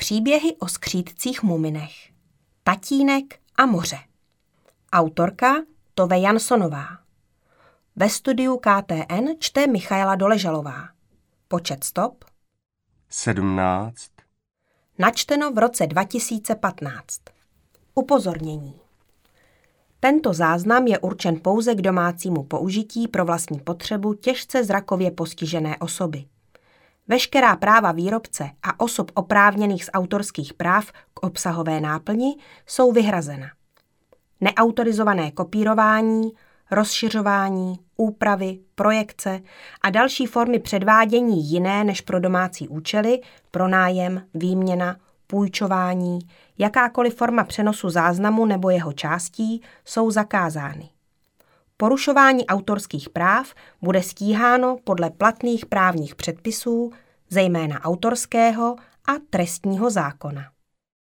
Příběhy o skřídcích muminech. Tatínek a moře. Autorka Tove Janssonová. Ve studiu KTN čte Michaela Doležalová. Počet stop 17. Načteno v roce 2015. Upozornění. Tento záznam je určen pouze k domácímu použití pro vlastní potřebu těžce zrakově postižené osoby. Veškerá práva výrobce a osob oprávněných z autorských práv k obsahové náplni jsou vyhrazena. Neautorizované kopírování, rozšiřování, úpravy, projekce a další formy předvádění jiné než pro domácí účely, pronájem, výměna, půjčování, jakákoliv forma přenosu záznamu nebo jeho částí jsou zakázány. Porušování autorských práv bude stíháno podle platných právních předpisů, zejména autorského a trestního zákona.